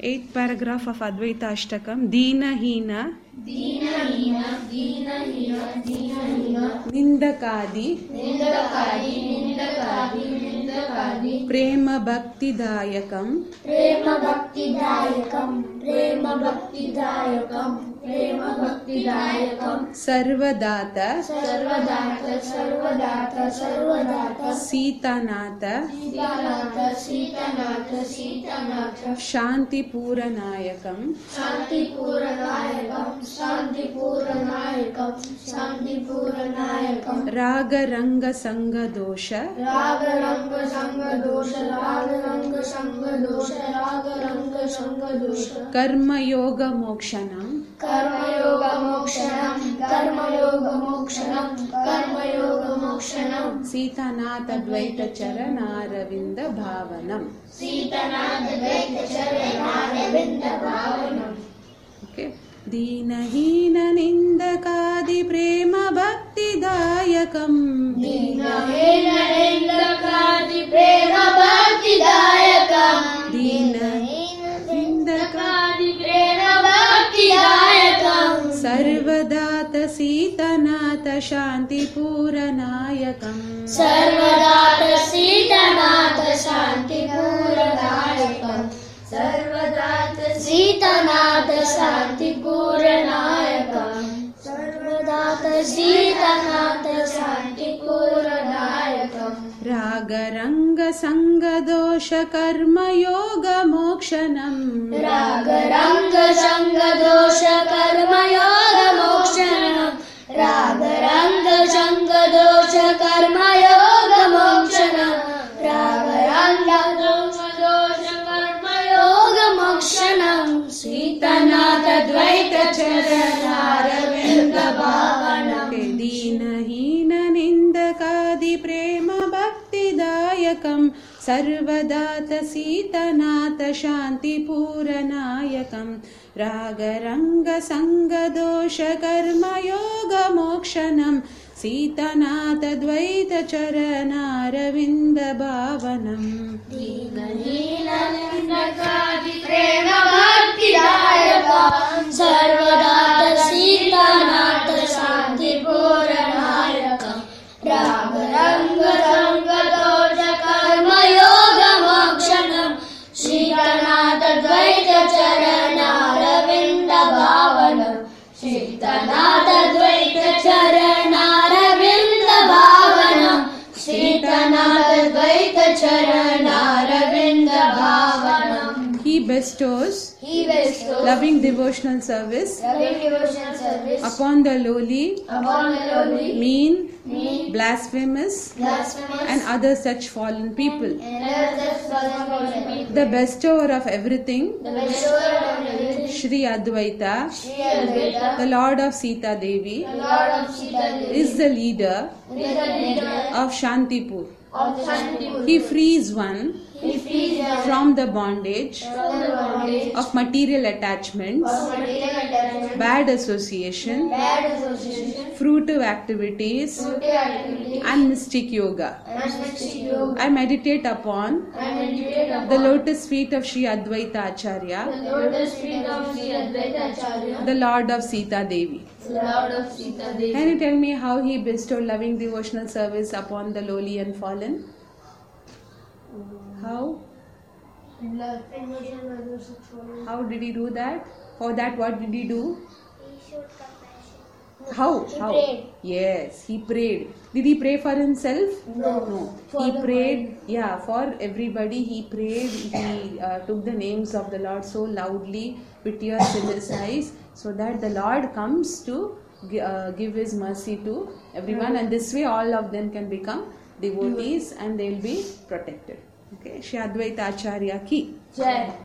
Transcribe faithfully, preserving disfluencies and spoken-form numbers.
Eighth paragraph of Advaita Ashtakam. Dina Hina, Dina Hina, Dina Hina, Dina Hina, Nindakadi, Nindakadi, Nindakadi, Nindakadi, Prema Bhakti Dayakam, Prema Bhakti Dayakam, Prema Bhakti Dayakam, Prema Bhakti Dayakam, Sarvadata, Sarvadata, Sarvadata, Sarvadata, Sitanata, Sitanata, Sitanata, Sitanata, Shanti Puranayakam, Shanti Puranayakam, Shanti Puranayakam, Shanti Puranayakam, Raga Ranga Sanga Dosha, Raga Ranga Sanga Dosha, Raga Ranga Sanga Dosha, Raga Ranga Sanga Dosha, Karma Yoga Mokshanam, Karma Yoga Mokshanam, Karma Yoga Mokshanam, Karma Yoga Mokshanam, Sitanata Dvaita Charanaravinda Bhavanam. Sitanata Dvaita Charanaravinda Bhavanam. Okay. Dina Hina Nindakadi Prema Bhakti Dayakam. Dina Hina Nindakadi Prema Bhakti Dayakam. Dina Nindakadi Prema Bhakti Dayakam. Sarvadata Sitanata Shanti Puranayakam. Sarvadata Sitanata Shanti Puranayakam. Sarvadata Sitanata Shanti Puranayakam. Sarvadata Sitanata Shanti Puranayakam. Raga Ranga Sanga Dosha Karma Yoga Mokshanam. Raga Ranga Sanga Dosha Karma Yoga Mokshanam. Raga Ranga Sanga Dosha Karma Yoga Mokshanam. Raga Ranga Dosha Karma Yoga Mokshanam. Sitanata Dvaita Charanaravinda Bhavanam. Okay. Dina Hina Nindakadi Prema Bhakti Dayakam. Sarvadata Sitanata Shanti Puranayakam. Raga Ranga Sanga Dosha Karma Yoga Mokshanam. Sitanata Dvaita Charanaravinda Bhavanam. Dina Hina Nindakadi Prema Bhakti Dayakam. Sarvadata Sitanata Shanti Puranayakam. Raga Ranga Sanga Dosha Karma Yoga Mokshanam. Sitanata Dvaita Charanaravinda Bhavanam. Sitanata Dvaita Charanaravinda Bhavanam. Sitanata Dvaita Charanaravinda Bhavanam. He bestows He bestows loving devotional service loving devotional service upon the lowly, upon the lowly, mean, mean, blasphemous, blasphemous, and other such fallen people. and others fallen people. The bestower of everything, The bestower of everything, Shri Advaita, Sri Advaita, the Lord of Sita Devi, the Lord of Sita Devi, is the leader is the leader of Shantipur. of the Shantipur. He frees one He frees them from the bondage from the bondage of material attachments, of material attachment, bad association, bad association, fruitive activities, fruitive activity, and mystic yoga. and mystic yoga. I meditate upon I meditate upon the lotus feet of Sri Advaita Acharya, the lotus feet of Sri Advaita Acharya, the Lord of Sita Devi. the Lord of Sita Devi. Can you tell me how he bestowed loving devotional service upon the lowly and fallen? How? How did he do that? For that, what did he do? How? He How? prayed. Yes, he prayed. Did he pray for himself? No. No. For He the prayed, yeah, for everybody. He prayed. He uh, took the names of the Lord so loudly with tears in his eyes, so that the Lord comes to gi- uh, give his mercy to everyone, and this way all of them can become devotees and they will be protected. Okay, Shri Advaita Acharya ki. Jai.